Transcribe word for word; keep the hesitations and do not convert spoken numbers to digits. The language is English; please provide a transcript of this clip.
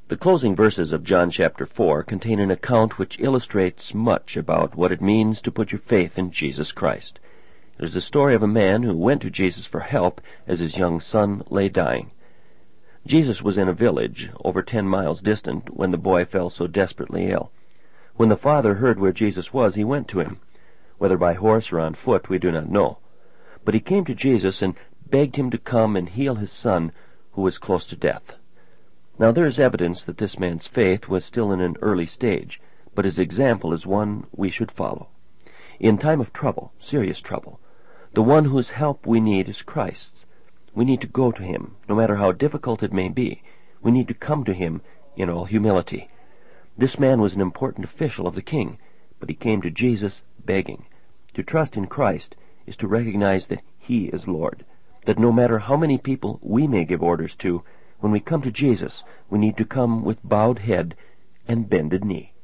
The closing verses of John chapter four contain an account which illustrates much about what it means to put your faith in Jesus Christ. It is the story of a man who went to Jesus for help as his young son lay dying. Jesus was in a village over ten miles distant when the boy fell so desperately ill. When the father heard where Jesus was, he went to him. Whether by horse or on foot, we do not know. But he came to Jesus and begged him to come and heal his son, who was close to death. Now there is evidence that this man's faith was still in an early stage, but his example is one we should follow. In time of trouble, serious trouble, the one whose help we need is Christ's. We need to go to him, no matter how difficult it may be. We need to come to him in all humility. This man was an important official of the king, but he came to Jesus begging. To trust in Christ is to recognize that he is Lord, that no matter how many people we may give orders to, when we come to Jesus, we need to come with bowed head and bended knee.